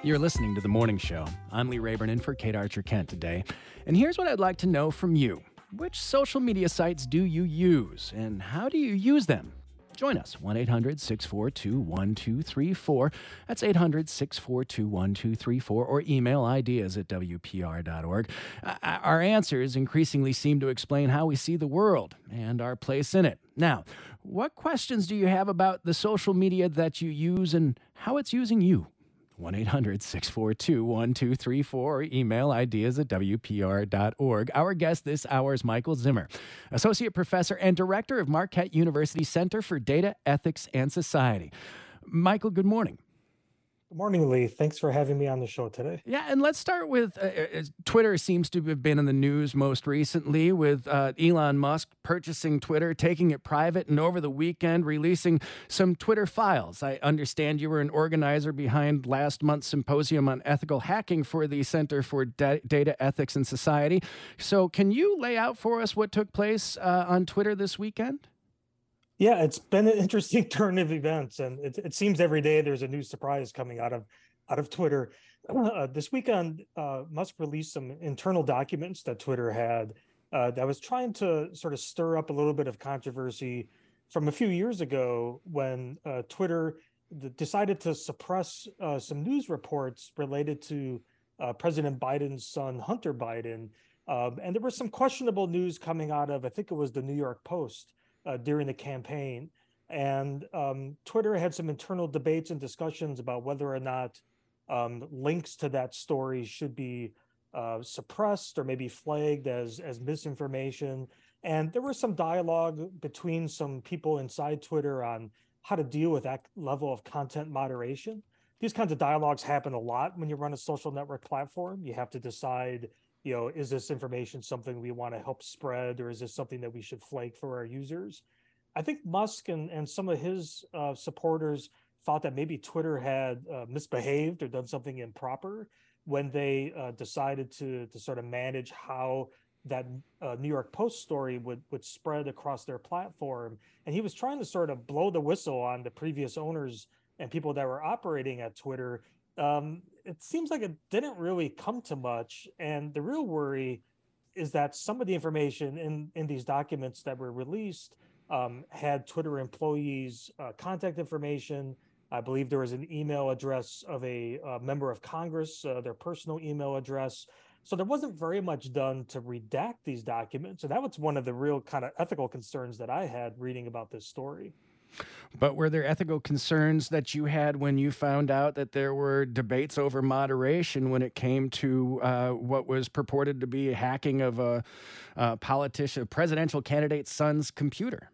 You're listening to The Morning Show. I'm Lee Rayburn in for Kate Archer-Kent today. And here's what I'd like to know from you. Which social media sites do you use, and how do you use them? Join us, 1-800-642-1234. That's 800-642-1234, or email ideas@wpr.org. Our answers increasingly seem to explain how we see the world and our place in it. Now, what questions do you have about the social media that you use and how it's using you? 1-800-642-1234 or email ideas@wpr.org. Our guest this hour is Michael Zimmer, Associate Professor and Director of Marquette University Center for Data, Ethics, and Society. Michael, good morning. Good morning, Lee. Thanks for having me on the show today. Yeah, and let's start with Twitter seems to have been in the news most recently with Elon Musk purchasing Twitter, taking it private, and over the weekend releasing some Twitter files. I understand you were an organizer behind last month's symposium on ethical hacking for the Center for Data, Ethics, and Society. So can you lay out for us what took place on Twitter this weekend? Yeah, it's been an interesting turn of events, and it seems every day there's a new surprise coming out of Twitter. This weekend, Musk released some internal documents that Twitter had that was trying to sort of stir up a little bit of controversy from a few years ago when Twitter decided to suppress some news reports related to President Biden's son, Hunter Biden. And there was some questionable news coming out of, I think it was the New York Post, during the campaign. And Twitter had some internal debates and discussions about whether or not links to that story should be suppressed or maybe flagged as misinformation. And there was some dialogue between some people inside Twitter on how to deal with that level of content moderation. These kinds of dialogues happen a lot when you run a social network platform. You have to decide, is this information something we want to help spread, or is this something that we should flag for our users? I think Musk and some of his supporters thought that maybe Twitter had misbehaved or done something improper when they decided to sort of manage how that New York Post story would spread across their platform. And he was trying to sort of blow the whistle on the previous owners and people that were operating at Twitter. It seems like it didn't really come to much. And the real worry is that some of the information in these documents that were released had Twitter employees' contact information. I believe there was an email address of a member of Congress, their personal email address. So there wasn't very much done to redact these documents. And that was one of the real kind of ethical concerns that I had reading about this story. But were there ethical concerns that you had when you found out that there were debates over moderation when it came to what was purported to be hacking of a presidential candidate's son's computer?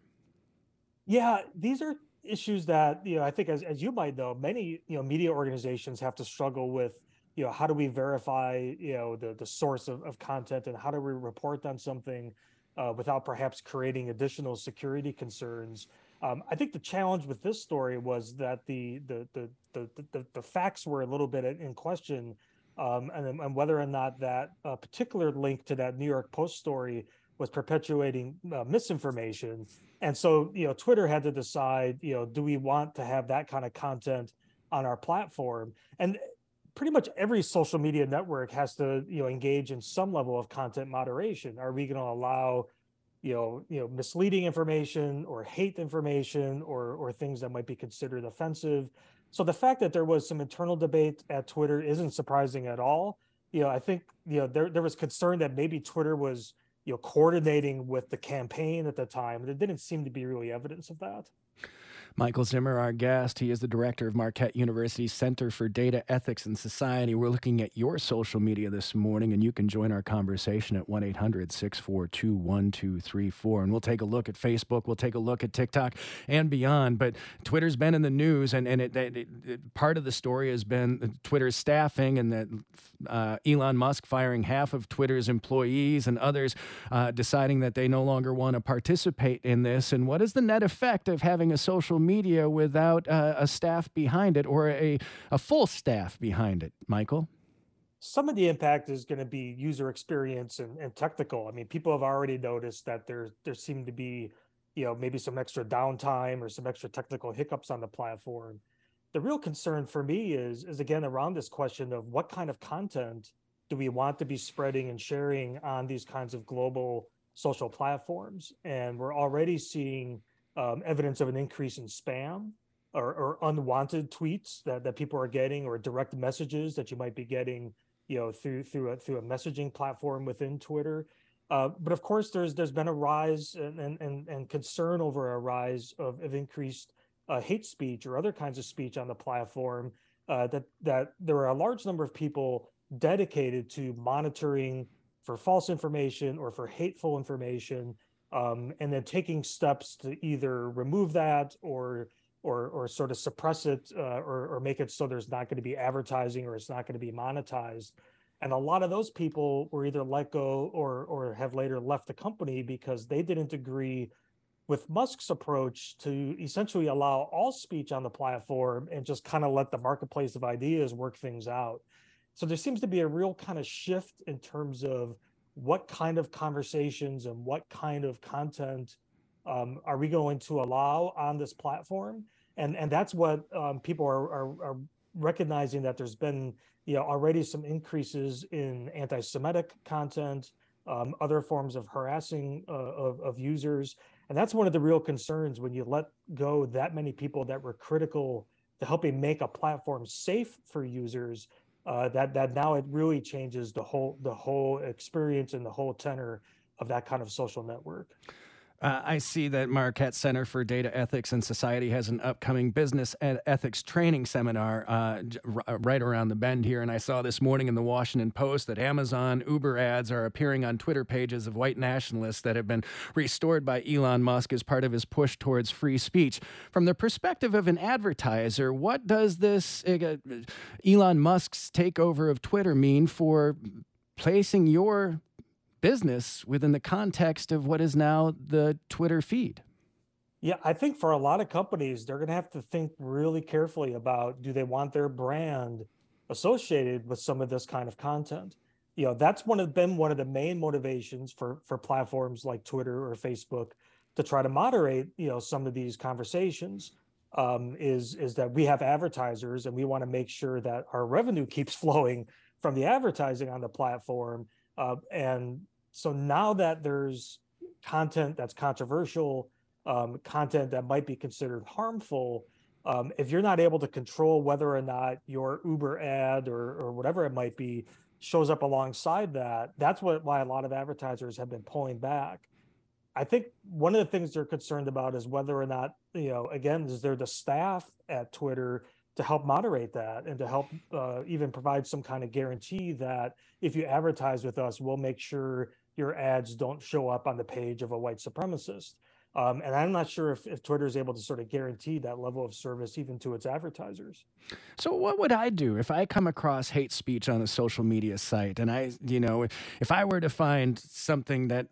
Yeah, these are issues that, I think as you might know, many, media organizations have to struggle with, how do we verify, the source of content, and how do we report on something without perhaps creating additional security concerns. I think the challenge with this story was that the facts were a little bit in question, and whether or not that particular link to that New York Post story was perpetuating misinformation. And so, Twitter had to decide, do we want to have that kind of content on our platform? And pretty much every social media network has to, engage in some level of content moderation. Are we going to allow misleading information or hate information or things that might be considered offensive? So the fact that there was some internal debate at Twitter isn't surprising at all. I think there was concern that maybe Twitter was coordinating with the campaign at the time. There didn't seem to be really evidence of that. Michael Zimmer, our guest. He is the director of Marquette University's Center for Data, Ethics, and Society. We're looking at your social media this morning, and you can join our conversation at 1-800-642-1234. And we'll take a look at Facebook, we'll take a look at TikTok and beyond. But Twitter's been in the news, and part of the story has been Twitter's staffing, and that Elon Musk firing half of Twitter's employees and others deciding that they no longer want to participate in this. And what is the net effect of having a social media without a staff behind it, or a full staff behind it, Michael? Some of the impact is going to be user experience and technical. I mean, people have already noticed that there seem to be, maybe some extra downtime or some extra technical hiccups on the platform. The real concern for me is again around this question of what kind of content do we want to be spreading and sharing on these kinds of global social platforms. And we're already seeing evidence of an increase in spam or unwanted tweets that people are getting, or direct messages that you might be getting, through a messaging platform within Twitter. But of course, there's been a rise and concern over a rise of increased hate speech or other kinds of speech on the platform. That there are a large number of people dedicated to monitoring for false information or for hateful information, and then taking steps to either remove that or sort of suppress it, or make it so there's not going to be advertising or it's not going to be monetized. And a lot of those people were either let go or have later left the company because they didn't agree with Musk's approach to essentially allow all speech on the platform and just kind of let the marketplace of ideas work things out. So there seems to be a real kind of shift in terms of what kind of conversations and what kind of content are we going to allow on this platform. And that's what people are recognizing, that there's been already some increases in anti-Semitic content, other forms of harassing of users. And that's one of the real concerns when you let go that many people that were critical to helping make a platform safe for users. That now it really changes the whole experience and the whole tenor of that kind of social network. I see that Marquette Center for Data Ethics and Society has an upcoming business ethics training seminar right around the bend here. And I saw this morning in the Washington Post that Amazon Uber ads are appearing on Twitter pages of white nationalists that have been restored by Elon Musk as part of his push towards free speech. From the perspective of an advertiser, what does this Elon Musk's takeover of Twitter mean for placing your business within the context of what is now the Twitter feed? Yeah, I think for a lot of companies, they're going to have to think really carefully about, do they want their brand associated with some of this kind of content? That's been one of the main motivations for platforms like Twitter or Facebook to try to moderate, some of these conversations, is that we have advertisers and we want to make sure that our revenue keeps flowing from the advertising on the platform. And so now that there's content that's controversial, content that might be considered harmful, if you're not able to control whether or not your Uber ad or whatever it might be shows up alongside that, that's why a lot of advertisers have been pulling back. I think one of the things they're concerned about is whether or not, again, is there the staff at Twitter to help moderate that and to help even provide some kind of guarantee that if you advertise with us, we'll make sure your ads don't show up on the page of a white supremacist. And I'm not sure if Twitter is able to sort of guarantee that level of service even to its advertisers. So what would I do if I come across hate speech on a social media site and if I were to find something that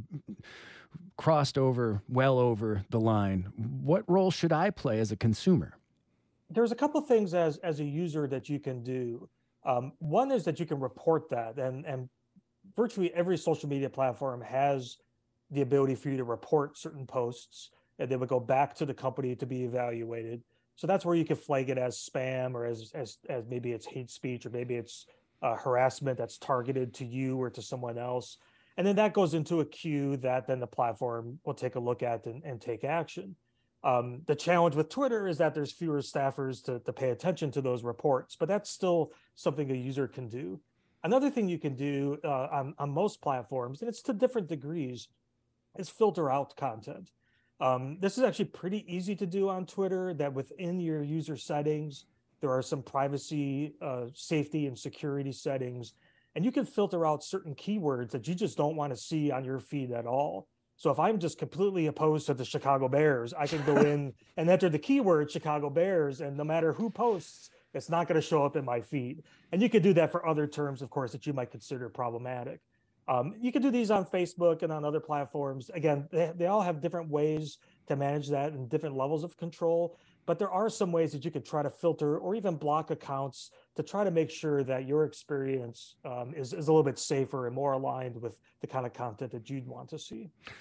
crossed well over the line, what role should I play as a consumer? There's a couple of things as a user that you can do. One is that you can report that, and virtually every social media platform has the ability for you to report certain posts, and they would go back to the company to be evaluated. So that's where you can flag it as spam, or as maybe it's hate speech, or maybe it's harassment that's targeted to you or to someone else. And then that goes into a queue that then the platform will take a look at and take action. The challenge with Twitter is that there's fewer staffers to pay attention to those reports, but that's still something a user can do. Another thing you can do on most platforms, and it's to different degrees, is filter out content. This is actually pretty easy to do on Twitter, that within your user settings, there are some privacy, safety, and security settings, and you can filter out certain keywords that you just don't want to see on your feed at all. So if I'm just completely opposed to the Chicago Bears, I can go in and enter the keyword Chicago Bears, and no matter who posts, it's not going to show up in my feed. And you could do that for other terms, of course, that you might consider problematic. You can do these on Facebook and on other platforms. Again, they all have different ways to manage that and different levels of control. But there are some ways that you could try to filter or even block accounts to try to make sure that your experience is a little bit safer and more aligned with the kind of content that you'd want to see.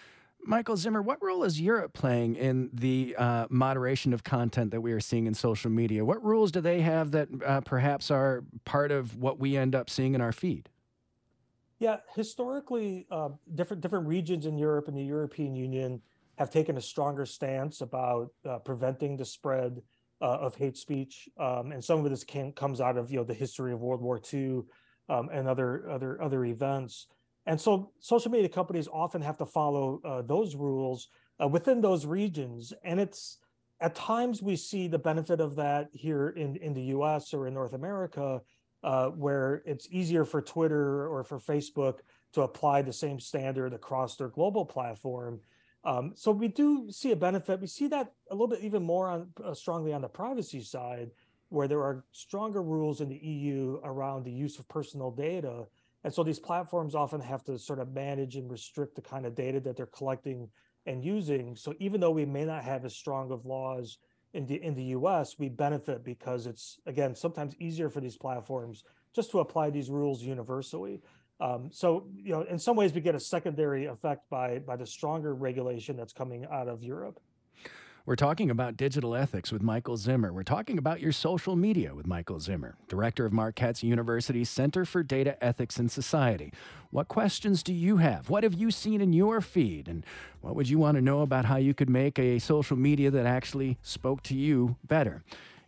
Michael Zimmer, what role is Europe playing in the moderation of content that we are seeing in social media? What rules do they have that perhaps are part of what we end up seeing in our feed? Yeah, historically, different regions in Europe and the European Union have taken a stronger stance about preventing the spread of hate speech, and some of this comes out of the history of World War II and other events. And so, social media companies often have to follow those rules within those regions, and it's at times we see the benefit of that here in the U.S. or in North America, where it's easier for Twitter or for Facebook to apply the same standard across their global platform. So we do see a benefit. We see that a little bit even more strongly on the privacy side, where there are stronger rules in the EU around the use of personal data. And so these platforms often have to sort of manage and restrict the kind of data that they're collecting and using. So even though we may not have as strong of laws in the US, we benefit because it's, again, sometimes easier for these platforms just to apply these rules universally. So, in some ways we get a secondary effect by the stronger regulation that's coming out of Europe. We're talking about digital ethics with Michael Zimmer. We're talking about your social media with Michael Zimmer, director of Marquette University's Center for Data Ethics in Society. What questions do you have? What have you seen in your feed? And what would you want to know about how you could make a social media that actually spoke to you better?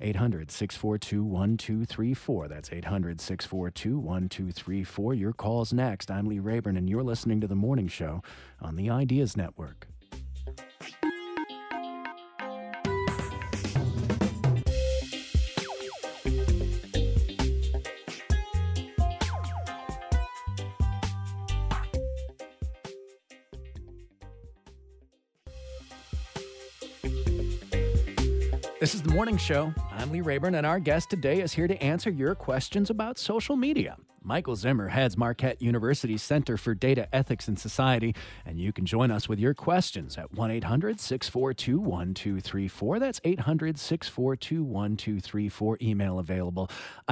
800-642-1234. That's 800-642-1234. Your call's next. I'm Lee Rayburn, and you're listening to The Morning Show on the Ideas Network. This is The Morning Show. I'm Lee Rayburn, and our guest today is here to answer your questions about social media. Michael Zimmer heads Marquette University's Center for Data Ethics in Society, and you can join us with your questions at 1-800-642-1234. That's 800-642-1234. Email available.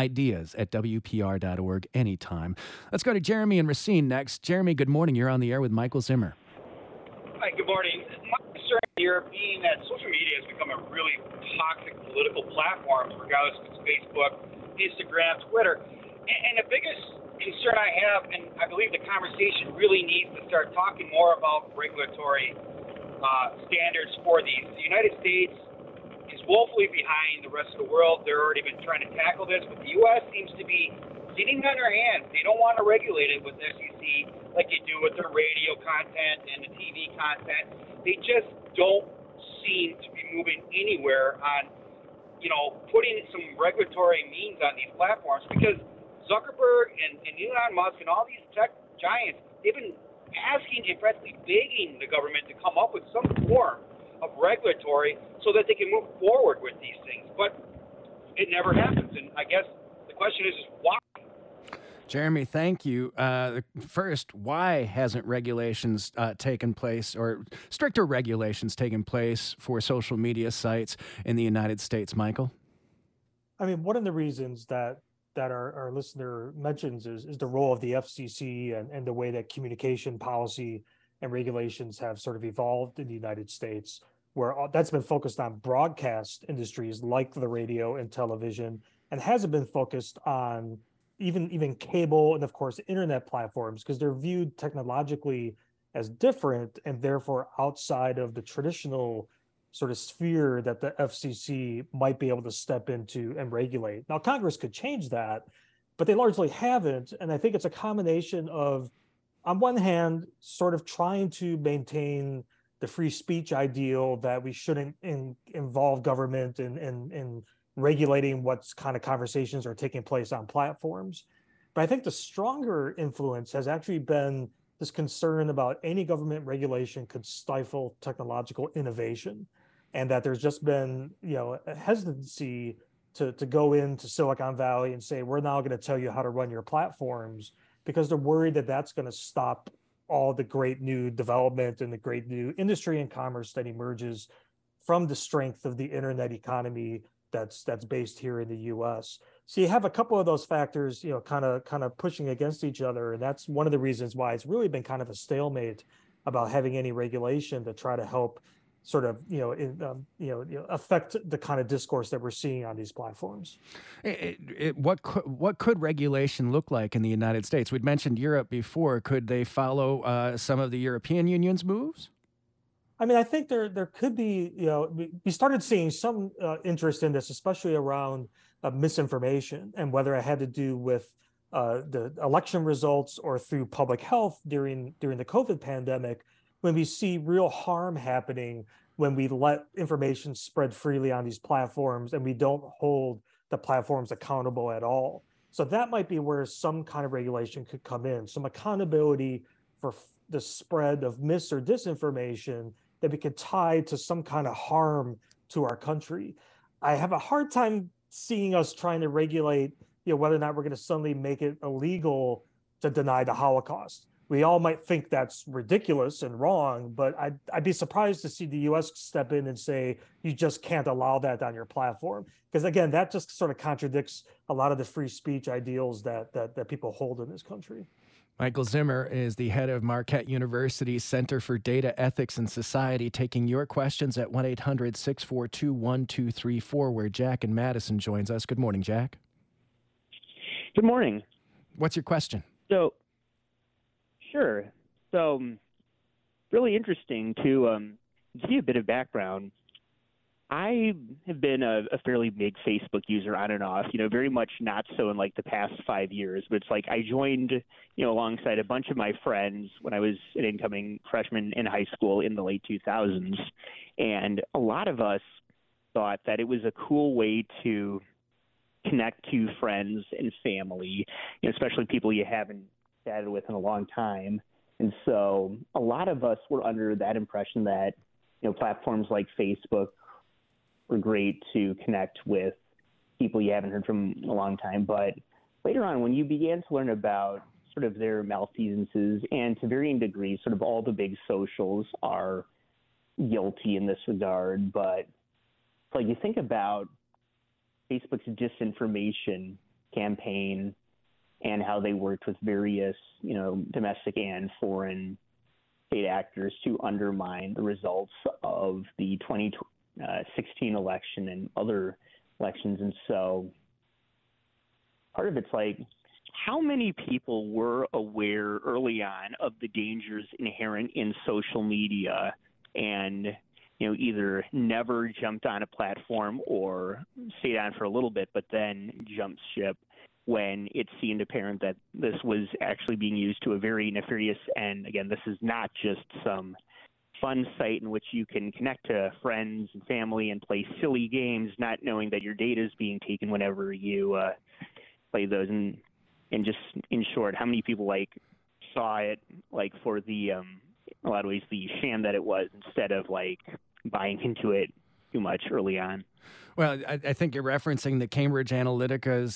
ideas@wpr.org anytime. Let's go to Jeremy and Racine next. Jeremy, good morning. You're on the air with Michael Zimmer. Hi, good morning. My concern here being that social media has become a really toxic political platform, regardless if it's Facebook, Instagram, Twitter. And the biggest concern I have, and I believe the conversation really needs to start talking more about regulatory standards for these. The United States is woefully behind the rest of the world. They've already been trying to tackle this, but the U.S. seems to be sitting on their hands. They don't want to regulate it with the SEC like you do with their radio content and the TV content. They just don't seem to be moving anywhere on, putting some regulatory means on these platforms, because Zuckerberg and Elon Musk and all these tech giants, they've been asking and practically begging the government to come up with some form of regulatory so that they can move forward with these things. But it never happens. And I guess the question is why? Jeremy, thank you. First, why hasn't regulations taken place, or stricter regulations taken place for social media sites in the United States, Michael? I mean, one of the reasons that our listener mentions is the role of the FCC and the way that communication policy and regulations have sort of evolved in the United States, where that's been focused on broadcast industries like the radio and television, and hasn't been focused on even cable and, of course, internet platforms, because they're viewed technologically as different and therefore outside of the traditional sort of sphere that the FCC might be able to step into and regulate. Now, Congress could change that, but they largely haven't. And I think it's a combination of, on one hand, sort of trying to maintain the free speech ideal that we shouldn't involve government in regulating what kind of conversations are taking place on platforms. But I think the stronger influence has actually been this concern about any government regulation could stifle technological innovation, and that there's just been, a hesitancy to go into Silicon Valley and say, we're now going to tell you how to run your platforms, because they're worried that that's going to stop all the great new development and the great new industry and commerce that emerges from the strength of the internet economy that's based here in the U.S. So you have a couple of those factors, kind of pushing against each other, and that's one of the reasons why it's really been kind of a stalemate about having any regulation to try to help sort of affect the kind of discourse that we're seeing on these platforms. What could regulation look like in the United States? We'd mentioned Europe before. Could they follow some of the European Union's moves? I mean, I think there could be, we started seeing some interest in this, especially around misinformation and whether it had to do with the election results or through public health during the COVID pandemic, when we see real harm happening when we let information spread freely on these platforms and we don't hold the platforms accountable at all. So that might be where some kind of regulation could come in, some accountability for the spread of mis or disinformation that we could tie to some kind of harm to our country. I have a hard time seeing us trying to regulate, whether or not we're going to suddenly make it illegal to deny the Holocaust. We all might think that's ridiculous and wrong, but I'd be surprised to see the U.S. step in and say, you just can't allow that on your platform. Because again, that just sort of contradicts a lot of the free speech ideals that people hold in this country. Michael Zimmer is the head of Marquette University's Center for Data Ethics and Society, taking your questions at 1-800-642-1234, where Jack in Madison joins us. Good morning, Jack. Good morning. What's your question? Sure. Really interesting to give you a bit of background. I have been a fairly big Facebook user on and off, very much not so in like the past 5 years, but it's like I joined, alongside a bunch of my friends when I was an incoming freshman in high school in the late 2000s. And a lot of us thought that it was a cool way to connect to friends and family, especially people you haven't chatted with in a long time. And so a lot of us were under that impression that, platforms like Facebook were great to connect with people you haven't heard from in a long time. But later on, when you began to learn about sort of their malfeasances, and to varying degrees, sort of all the big socials are guilty in this regard. But like you think about Facebook's disinformation campaign and how they worked with various, domestic and foreign state actors to undermine the results of the 2016 election and other elections. And so part of it's like, how many people were aware early on of the dangers inherent in social media and, either never jumped on a platform or stayed on for a little bit, but then jumped ship when it seemed apparent that this was actually being used to a very nefarious end? Again, this is not just some fun site in which you can connect to friends and family and play silly games, not knowing that your data is being taken whenever you play those. And just in short, how many people saw it for the a lot of ways the sham that it was, instead of buying into it too much early on? Well, I think you're referencing the Cambridge Analytica's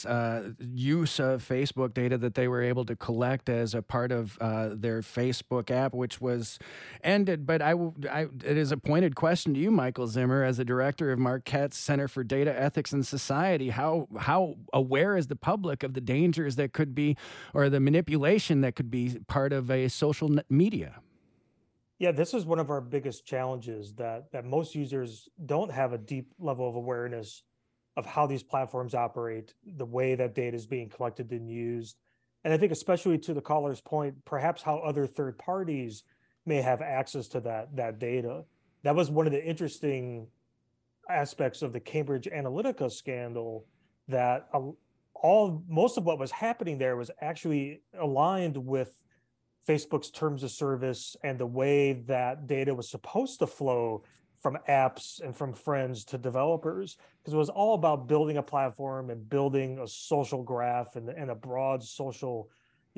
use of Facebook data that they were able to collect as a part of their Facebook app, which was ended. But it is a pointed question to you, Michael Zimmer, as the director of Marquette's Center for Data Ethics and Society. How aware is the public of the dangers that could be, or the manipulation that could be part of a social media? Yeah, this is one of our biggest challenges, that most users don't have a deep level of awareness of how these platforms operate, the way that data is being collected and used. And I think especially to the caller's point, perhaps how other third parties may have access to that data. That was one of the interesting aspects of the Cambridge Analytica scandal, that most of what was happening there was actually aligned with Facebook's terms of service and the way that data was supposed to flow from apps and from friends to developers, because it was all about building a platform and building a social graph and a broad social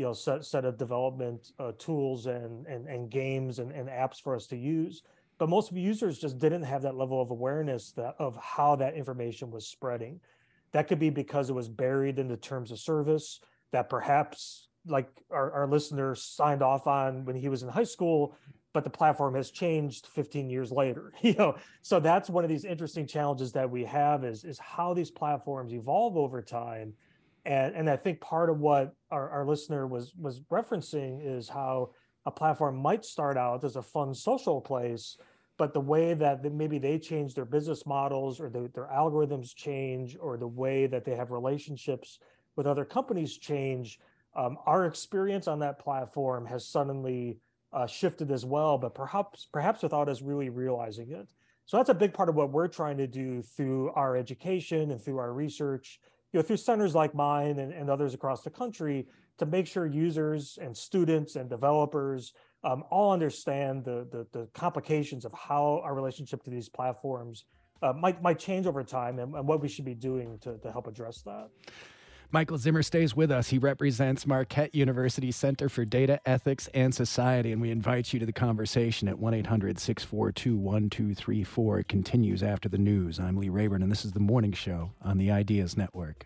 set of development tools and games and apps for us to use. But most users just didn't have that level of awareness of how that information was spreading. That could be because it was buried in the terms of service that perhaps, like our listener signed off on when he was in high school, but the platform has changed 15 years later. So that's one of these interesting challenges that we have is how these platforms evolve over time. And I think part of what our listener was referencing is how a platform might start out as a fun social place, but the way that maybe they change their business models or their algorithms change, or the way that they have relationships with other companies change, our experience on that platform has suddenly shifted as well, but perhaps without us really realizing it. So that's a big part of what we're trying to do through our education and through our research, through centers like mine and others across the country, to make sure users and students and developers all understand the complications of how our relationship to these platforms might change over time, and what we should be doing to help address that. Michael Zimmer stays with us. He represents Marquette University Center for Data Ethics and Society, and we invite you to the conversation at 1-800-642-1234. It continues after the news. I'm Lee Rayburn, and this is The Morning Show on the Ideas Network.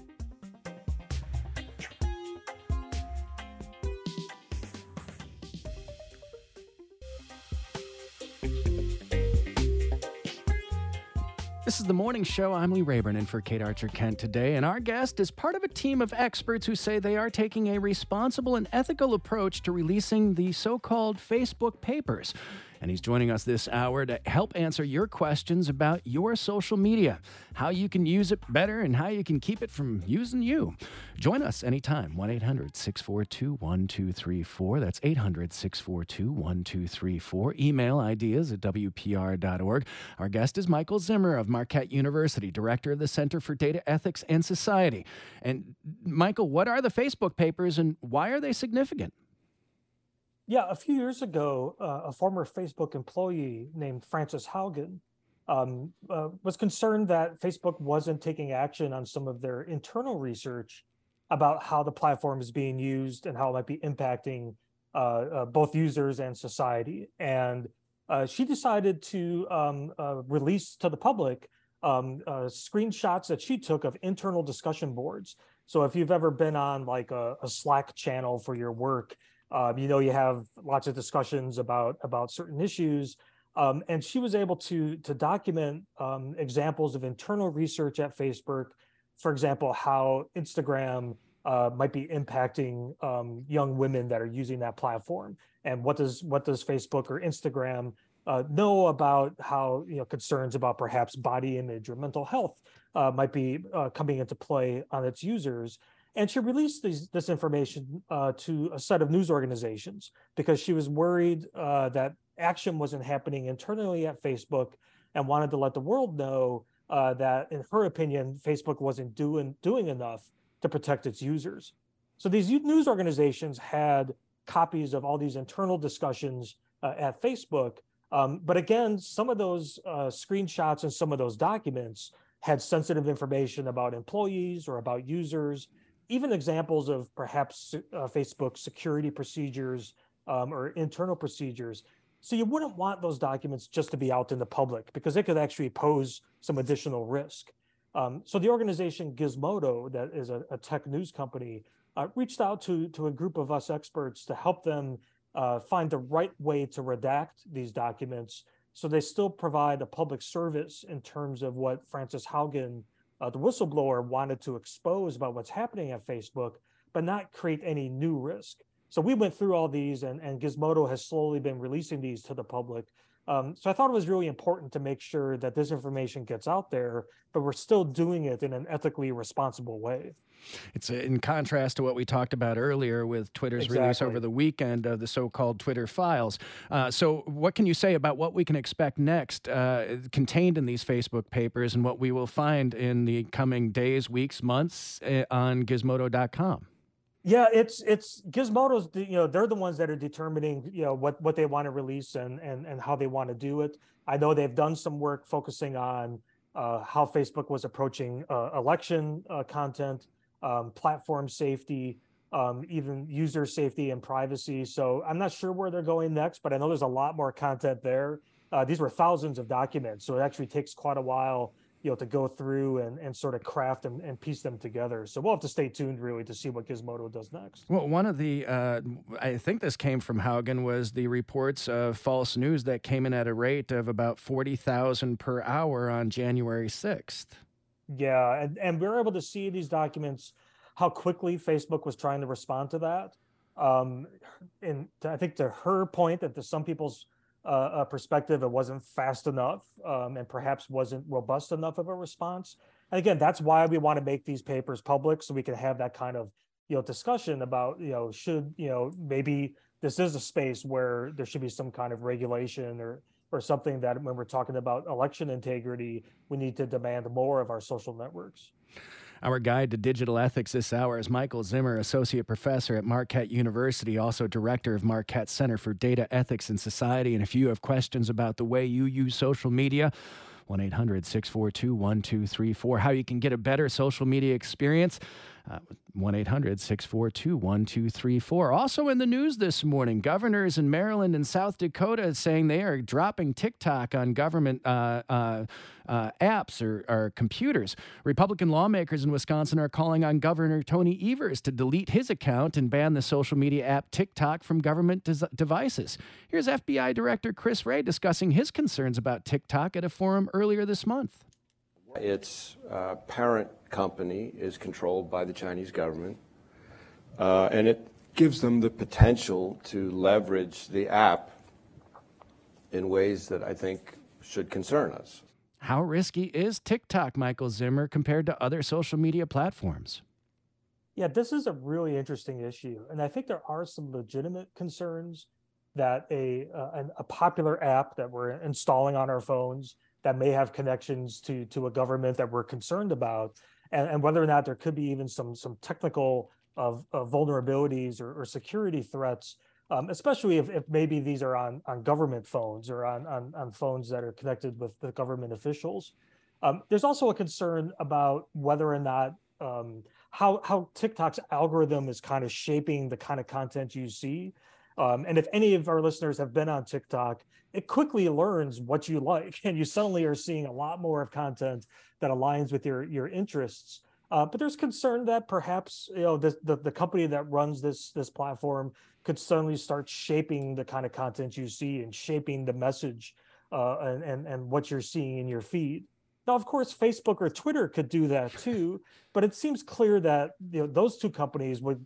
This is The Morning Show. I'm Lee Rayburn in for Kate Archer-Kent today, and our guest is part of a team of experts who say they are taking a responsible and ethical approach to releasing the so-called Facebook papers. And he's joining us this hour to help answer your questions about your social media, how you can use it better, and how you can keep it from using you. Join us anytime, 1-800-642-1234. That's 800-642-1234. Email ideas@wpr.org. Our guest is Michael Zimmer of Marquette University, director of the Center for Data Ethics and Society. And Michael, what are the Facebook papers and why are they significant? Yeah, a few years ago, a former Facebook employee named Frances Haugen was concerned that Facebook wasn't taking action on some of their internal research about how the platform is being used and how it might be impacting both users and society. And she decided to release to the public screenshots that she took of internal discussion boards. So if you've ever been on like a Slack channel for your work, you have lots of discussions about certain issues. And she was able to document examples of internal research at Facebook. For example, how Instagram might be impacting young women that are using that platform. And what does Facebook or Instagram know about how concerns about perhaps body image or mental health might be coming into play on its users. And she released this information to a set of news organizations because she was worried that action wasn't happening internally at Facebook, and wanted to let the world know that, in her opinion, Facebook wasn't doing enough to protect its users. So these news organizations had copies of all these internal discussions at Facebook. But again, some of those screenshots and some of those documents had sensitive information about employees or about users, even examples of perhaps Facebook security procedures or internal procedures. So you wouldn't want those documents just to be out in the public because they could actually pose some additional risk. So the organization Gizmodo, that is a tech news company, reached out to a group of us experts to help them find the right way to redact these documents so they still provide a public service in terms of what Frances Haugen, the whistleblower, wanted to expose about what's happening at Facebook, but not create any new risk. So we went through all these, and Gizmodo has slowly been releasing these to the public. So I thought it was really important to make sure that this information gets out there, but we're still doing it in an ethically responsible way. It's in contrast to what we talked about earlier with Twitter's release over the weekend of the so-called Twitter files. So what can you say about what we can expect next contained in these Facebook papers and what we will find in the coming days, weeks, months on Gizmodo.com? Yeah, it's Gizmodo's, they're the ones that are determining, what they want to release and how they want to do it. I know they've done some work focusing on how Facebook was approaching election content, platform safety, even user safety and privacy. So I'm not sure where they're going next, but I know there's a lot more content there. These were thousands of documents, so it actually takes quite a while to go through and sort of craft and piece them together. So we'll have to stay tuned really to see what Gizmodo does next. Well, one of the, I think this came from Haugen, was the reports of false news that came in at a rate of about 40,000 per hour on January 6th. Yeah, and we were able to see these documents, how quickly Facebook was trying to respond to that. And I think to her point that to some people's perspective, it wasn't fast enough and perhaps wasn't robust enough of a response. And again, that's why we want to make these papers public so we can have that kind of discussion about should maybe this is a space where there should be some kind of regulation or something that when we're talking about election integrity, we need to demand more of our social networks. Our guide to digital ethics this hour is Michael Zimmer, Associate Professor at Marquette University, also Director of Marquette Center for Data Ethics and Society. And if you have questions about the way you use social media, 1-800-642-1234. How you can get a better social media experience, 1-800-642-1234. Also in the news this morning, governors in Maryland and South Dakota saying they are dropping TikTok on government apps or computers. Republican lawmakers in Wisconsin are calling on Governor Tony Evers to delete his account and ban the social media app TikTok from government devices. Here's FBI Director Chris Wray discussing his concerns about TikTok at a forum earlier this month. Its parent company is controlled by the Chinese government, and it gives them the potential to leverage the app in ways that I think should concern us. How risky is TikTok, Michael Zimmer, compared to other social media platforms? Yeah, this is a really interesting issue. And I think there are some legitimate concerns that a popular app that we're installing on our phones that may have connections to a government that we're concerned about, and whether or not there could be even some technical of vulnerabilities or security threats, especially if maybe these are on government phones or on phones that are connected with the government officials. There's also a concern about whether or not how TikTok's algorithm is kind of shaping the kind of content you see. And if any of our listeners have been on TikTok, it quickly learns what you like, and you suddenly are seeing a lot more of content that aligns with your interests. But there's concern that perhaps the company that runs this platform could suddenly start shaping the kind of content you see and shaping the message and what you're seeing in your feed. Now, of course, Facebook or Twitter could do that too, but it seems clear that those two companies would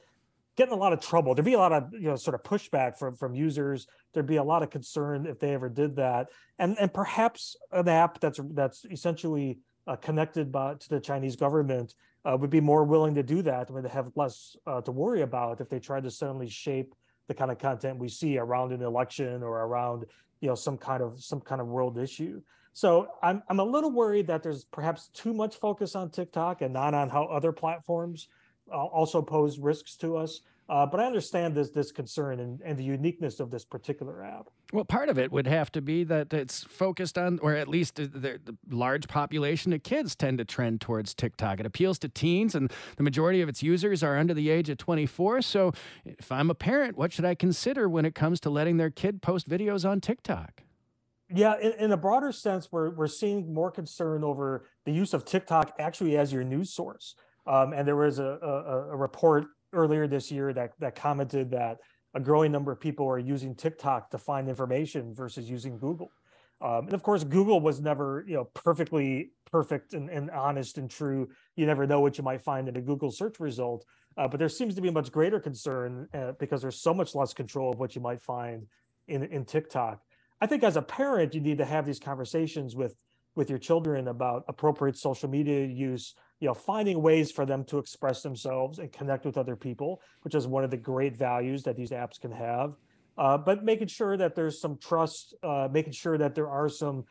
get in a lot of trouble. There'd be a lot of sort of pushback from users. There'd be a lot of concern if they ever did that, and perhaps an app that's essentially connected to the Chinese government would be more willing to do that, would have less to worry about if they tried to suddenly shape the kind of content we see around an election or around some kind of world issue. So I'm a little worried that there's perhaps too much focus on TikTok and not on how other platforms also pose risks to us. But I understand this concern and the uniqueness of this particular app. Well, part of it would have to be that it's focused on, or at least the large population of kids tend to trend towards TikTok. It appeals to teens, and the majority of its users are under the age of 24. So if I'm a parent, what should I consider when it comes to letting their kid post videos on TikTok? Yeah, in a broader sense, we're seeing more concern over the use of TikTok actually as your news source. And there was a report earlier this year that commented that a growing number of people are using TikTok to find information versus using Google. And of course, Google was never perfectly perfect and honest and true. You never know what you might find in a Google search result. But there seems to be a much greater concern because there's so much less control of what you might find in TikTok. I think as a parent, you need to have these conversations with your children about appropriate social media use, finding ways for them to express themselves and connect with other people, which is one of the great values that these apps can have. But making sure that there's some trust, making sure that there are some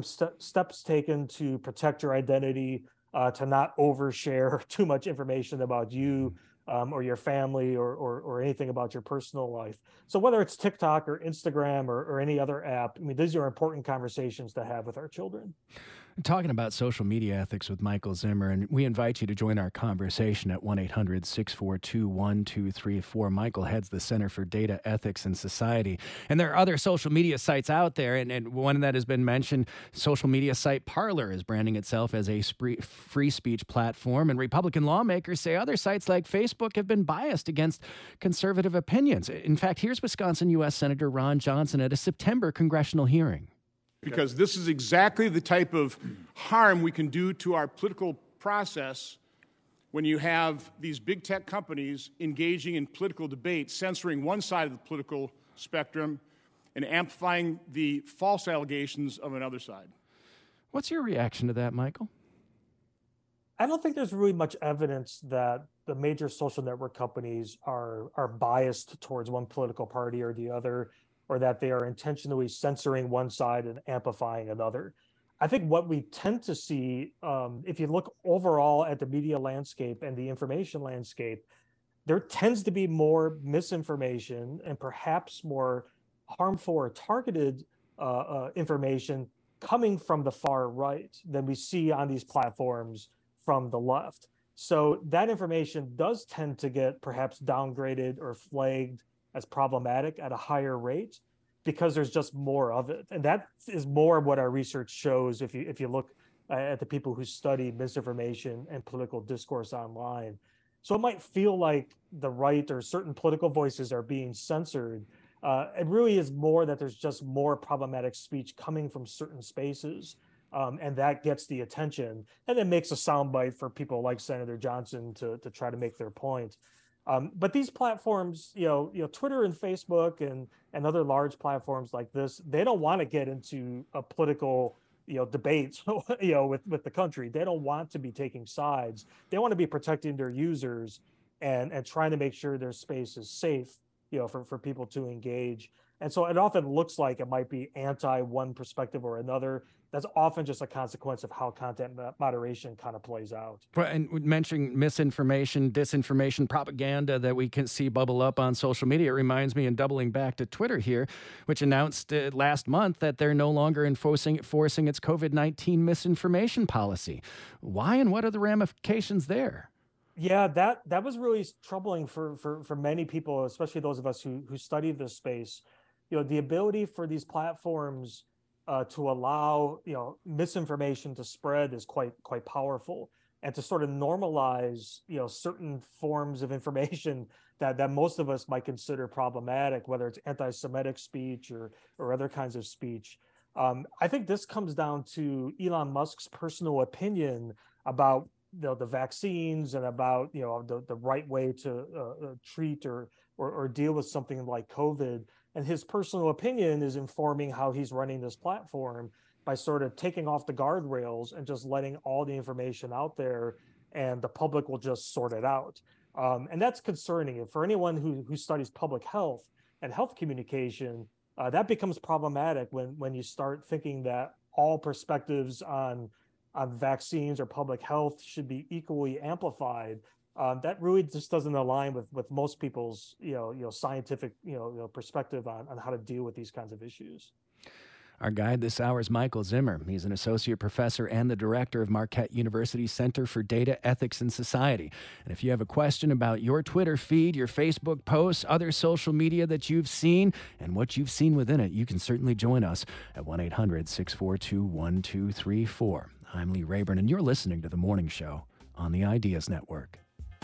steps taken to protect your identity, to not overshare too much information about you or your family or anything about your personal life. So whether it's TikTok or Instagram or any other app, I mean, these are important conversations to have with our children. Talking about social media ethics with Michael Zimmer, and we invite you to join our conversation at 1-800-642-1234. Michael heads the Center for Data Ethics and Society. And there are other social media sites out there, and one that has been mentioned, social media site Parler is branding itself as a free speech platform, and Republican lawmakers say other sites like Facebook have been biased against conservative opinions. In fact, here's Wisconsin U.S. Senator Ron Johnson at a September congressional hearing. Because this is exactly the type of harm we can do to our political process when you have these big tech companies engaging in political debate, censoring one side of the political spectrum and amplifying the false allegations of another side. What's your reaction to that, Michael? I don't think there's really much evidence that the major social network companies are biased towards one political party or the other, or that they are intentionally censoring one side and amplifying another. I think what we tend to see, if you look overall at the media landscape and the information landscape, there tends to be more misinformation and perhaps more harmful or targeted information coming from the far right than we see on these platforms from the left. So that information does tend to get perhaps downgraded or flagged as problematic at a higher rate because there's just more of it. And that is more what our research shows if you look at the people who study misinformation and political discourse online. So it might feel like the right or certain political voices are being censored. It really is more that there's just more problematic speech coming from certain spaces. And that gets the attention and it makes a soundbite for people like Senator Johnson to try to make their point. But these platforms, Twitter and Facebook and other large platforms like this, they don't want to get into a political, debate, with the country. They don't want to be taking sides. They want to be protecting their users and trying to make sure their space is safe, for people to engage. And so it often looks like it might be anti one perspective or another. That's often just a consequence of how content moderation kind of plays out. And mentioning misinformation, disinformation, propaganda that we can see bubble up on social media, it reminds me, and doubling back to Twitter here, which announced last month that they're no longer enforcing its COVID-19 misinformation policy. Why and what are the ramifications there? Yeah, that was really troubling for many people, especially those of us who study this space. The ability for these platforms to allow misinformation to spread is quite powerful, and to sort of normalize certain forms of information that most of us might consider problematic, whether it's anti-Semitic speech or other kinds of speech. I think this comes down to Elon Musk's personal opinion about the vaccines and about the right way to treat or deal with something like COVID. And his personal opinion is informing how he's running this platform by sort of taking off the guardrails and just letting all the information out there, and the public will just sort it out. And that's concerning. And for anyone who studies public health and health communication, that becomes problematic when you start thinking that all perspectives on vaccines or public health should be equally amplified. That really just doesn't align with most people's scientific perspective on how to deal with these kinds of issues. Our guide this hour is Michael Zimmer. He's an associate professor and the director of Marquette University's Center for Data, Ethics, and Society. And if you have a question about your Twitter feed, your Facebook posts, other social media that you've seen, and what you've seen within it, you can certainly join us at 1-800-642-1234. I'm Lee Rayburn, and you're listening to The Morning Show on the Ideas Network.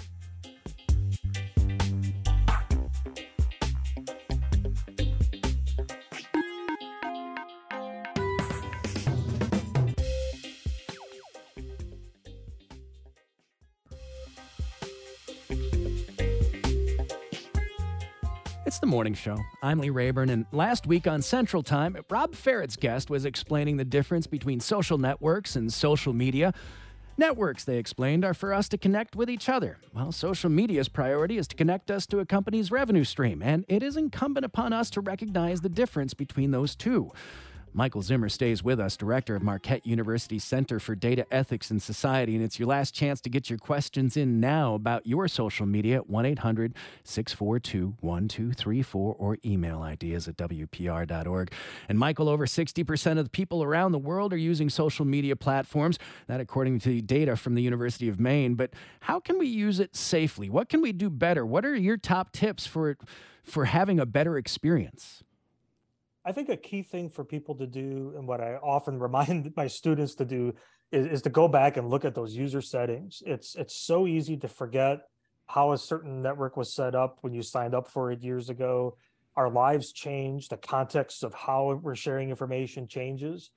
It's The Morning Show. I'm Lee Rayburn, and last week on Central Time, Rob Farrett's guest was explaining the difference between social networks and social media. Networks, they explained, are for us to connect with each other, while social media's priority is to connect us to a company's revenue stream, and it is incumbent upon us to recognize the difference between those two. Michael Zimmer stays with us, director of Marquette University's Center for Data, Ethics, and Society, and it's your last chance to get your questions in now about your social media at 1-800-642-1234 or email ideas@wpr.org. And Michael, over 60% of the people around the world are using social media platforms, that according to data from the University of Maine. But how can we use it safely? What can we do better? What are your top tips for having a better experience? I think a key thing for people to do, and what I often remind my students to do, is to go back and look at those user settings. It's so easy to forget how a certain network was set up when you signed up for it years ago. Our lives change. The context of how we're sharing information changes.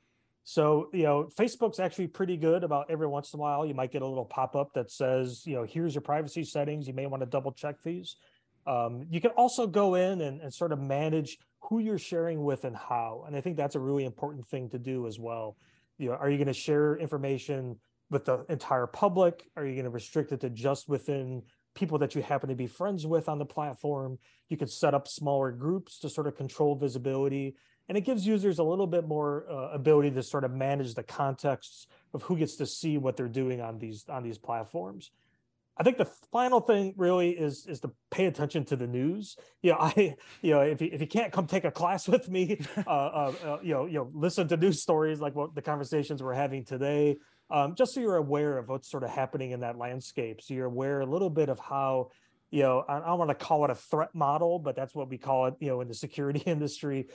So, Facebook's actually pretty good about every once in a while. You might get a little pop-up that says, here's your privacy settings. You may want to double check these. You can also go in and sort of manage who you're sharing with and how. And I think that's a really important thing to do as well. Are you going to share information with the entire public? Are you going to restrict it to just within people that you happen to be friends with on the platform? You could set up smaller groups to sort of control visibility. And it gives users a little bit more ability to sort of manage the contexts of who gets to see what they're doing on these platforms. I think the final thing really is to pay attention to the news. If you can't come take a class with me, listen to news stories like what the conversations we're having today, just so you're aware of what's sort of happening in that landscape. So you're aware a little bit of how, I don't want to call it a threat model, but that's what we call it, in the security industry.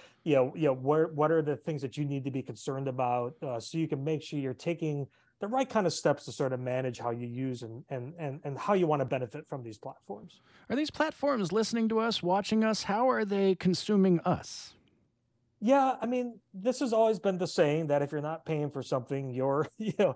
What are the things that you need to be concerned about, so you can make sure you're taking the right kind of steps to sort of manage how you use and how you want to benefit from these platforms. Are these platforms listening to us, watching us? How are they consuming us? Yeah, I mean, this has always been the saying that if you're not paying for something, you're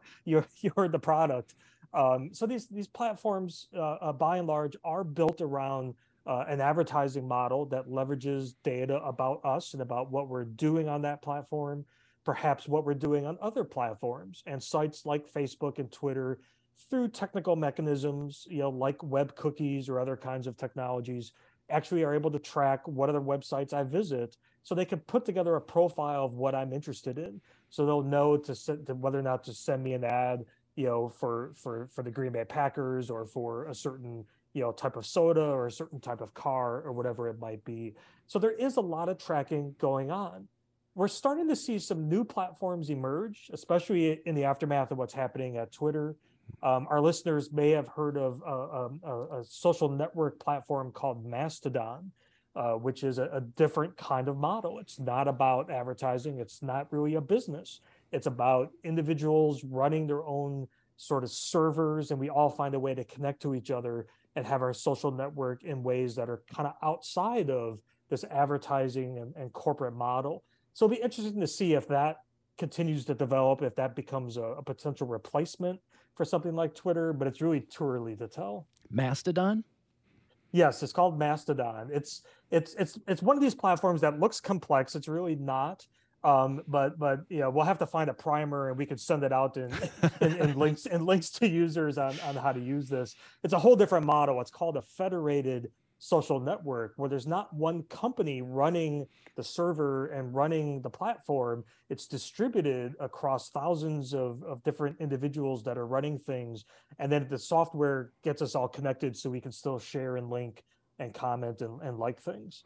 the product. So these platforms, by and large, are built around an advertising model that leverages data about us and about what we're doing on that platform, perhaps what we're doing on other platforms and sites like Facebook and Twitter, through technical mechanisms, like web cookies or other kinds of technologies, actually are able to track what other websites I visit, so they can put together a profile of what I'm interested in. So they'll know to whether or not to send me an ad, for the Green Bay Packers, or for a certain type of soda or a certain type of car or whatever it might be. So there is a lot of tracking going on. We're starting to see some new platforms emerge, especially in the aftermath of what's happening at Twitter. Our listeners may have heard of a social network platform called Mastodon, which is a different kind of model. It's not about advertising. It's not really a business. It's about individuals running their own sort of servers, and we all find a way to connect to each other and have our social network in ways that are kind of outside of this advertising and corporate model. So it'll be interesting to see if that continues to develop, if that becomes a potential replacement for something like Twitter, but it's really too early to tell. Mastodon? Yes, it's called Mastodon. It's one of these platforms that looks complex. It's really not. But we'll have to find a primer, and we could send it out in links to users on how to use this. It's a whole different model. It's called a federated social network, where there's not one company running the server and running the platform. It's distributed across thousands of different individuals that are running things. And then the software gets us all connected so we can still share and link and comment and like things.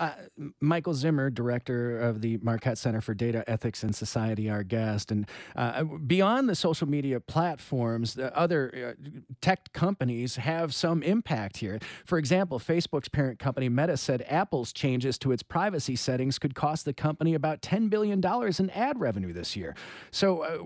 Michael Zimmer, director of the Marquette Center for Data Ethics and Society, our guest. And beyond the social media platforms, the other tech companies have some impact here. For example, Facebook's parent company Meta said Apple's changes to its privacy settings could cost the company about $10 billion in ad revenue this year. So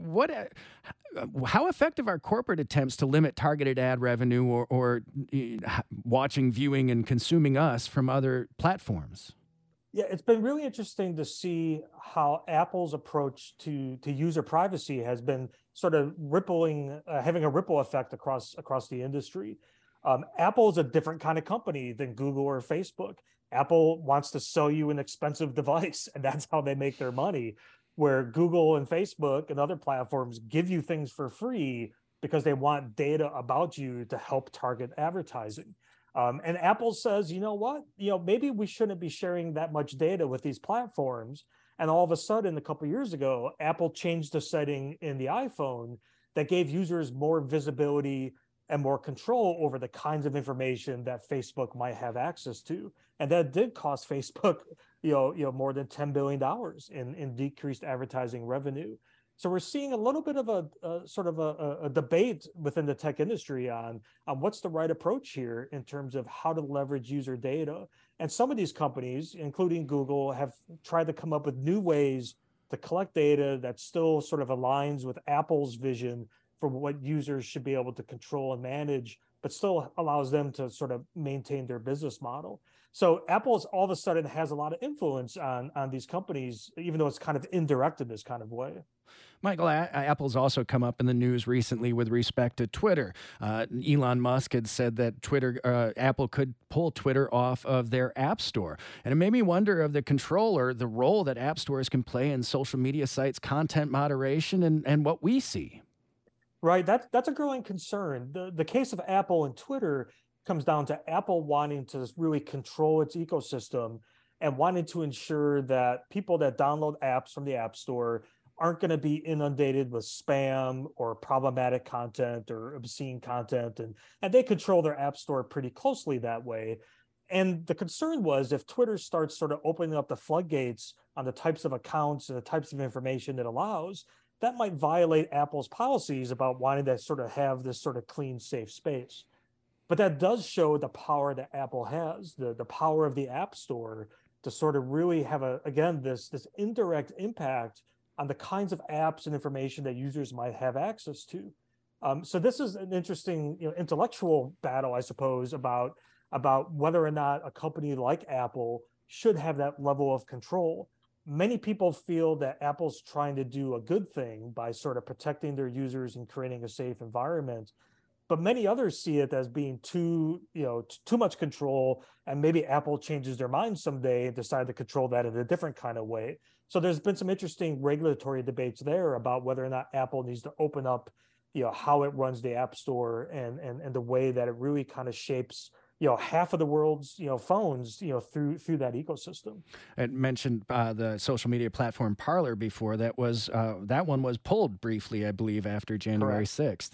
how effective are corporate attempts to limit targeted ad revenue or watching, viewing, and consuming us from other platforms? Yeah, it's been really interesting to see how Apple's approach to user privacy has been sort of having a ripple effect across the industry. Apple is a different kind of company than Google or Facebook. Apple wants to sell you an expensive device, and that's how they make their money. Where Google and Facebook and other platforms give you things for free because they want data about you to help target advertising. And Apple says, you know what, maybe we shouldn't be sharing that much data with these platforms. And all of a sudden, a couple of years ago, Apple changed a setting in the iPhone that gave users more visibility and more control over the kinds of information that Facebook might have access to. And that did cost Facebook, more than $10 billion in decreased advertising revenue. So we're seeing a little bit of a debate within the tech industry on what's the right approach here in terms of how to leverage user data. And some of these companies, including Google, have tried to come up with new ways to collect data that still sort of aligns with Apple's vision for what users should be able to control and manage, but still allows them to sort of maintain their business model. So Apple's all of a sudden has a lot of influence on these companies, even though it's kind of indirect in this kind of way. Michael, Apple's also come up in the news recently with respect to Twitter. Elon Musk had said that Apple could pull Twitter off of their App Store. And it made me wonder of the controller, the role that app stores can play in social media sites' content moderation and what we see. Right. That's a growing concern. The case of Apple and Twitter comes down to Apple wanting to really control its ecosystem and wanting to ensure that people that download apps from the App Store aren't going to be inundated with spam or problematic content or obscene content. And they control their App Store pretty closely that way. And the concern was if Twitter starts sort of opening up the floodgates on the types of accounts and the types of information it allows, that might violate Apple's policies about wanting to sort of have this sort of clean, safe space. But that does show the power that Apple has, the power of the App Store to sort of really have this indirect impact on the kinds of apps and information that users might have access to. So this is an interesting, intellectual battle, I suppose, about whether or not a company like Apple should have that level of control. Many people feel that Apple's trying to do a good thing by sort of protecting their users and creating a safe environment. But many others see it as being too much control, and maybe Apple changes their mind someday and decide to control that in a different kind of way. So there's been some interesting regulatory debates there about whether or not Apple needs to open up, how it runs the App Store and the way that it really kind of shapes, half of the world's, phones, through that ecosystem. It mentioned the social media platform Parler before. That one was pulled briefly, I believe, after January 6th.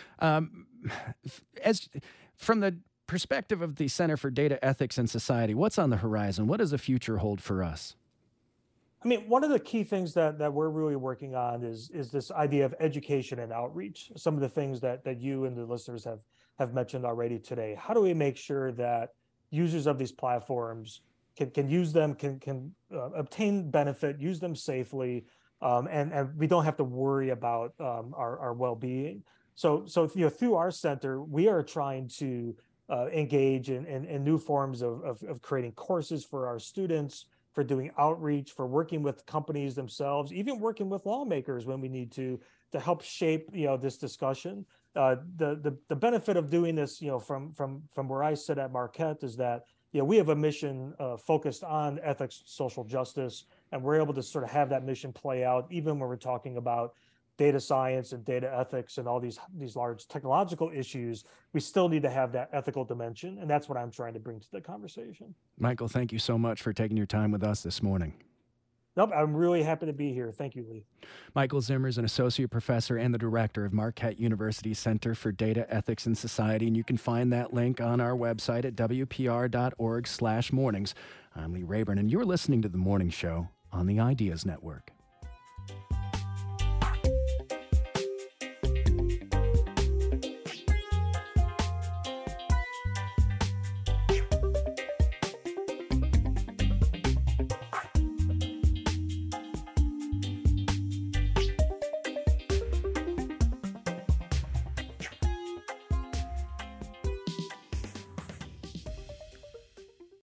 As from the perspective of the Center for Data Ethics and Society, what's on the horizon? What does the future hold for us? I mean, one of the key things that we're really working on is this idea of education and outreach. Some of the things that you and the listeners have mentioned already today. How do we make sure that users of these platforms can use them, can obtain benefit, use them safely, and we don't have to worry about our well-being. So through our center, we are trying to engage in new forms of creating courses for our students, for doing outreach, for working with companies themselves, even working with lawmakers when we need to help shape this discussion. The benefit of doing this, from where I sit at Marquette, is that we have a mission focused on ethics, social justice, and we're able to sort of have that mission play out even when we're talking about data science and data ethics and all these large technological issues. We still need to have that ethical dimension, and that's what I'm trying to bring to the conversation. Michael, thank you so much for taking your time with us this morning. Nope, I'm really happy to be here. Thank you, Lee. Michael Zimmer is an associate professor and the director of Marquette University's Center for Data Ethics and Society, and you can find that link on our website at wpr.org/mornings. I'm Lee Rayburn, and you're listening to The Morning Show on the Ideas Network.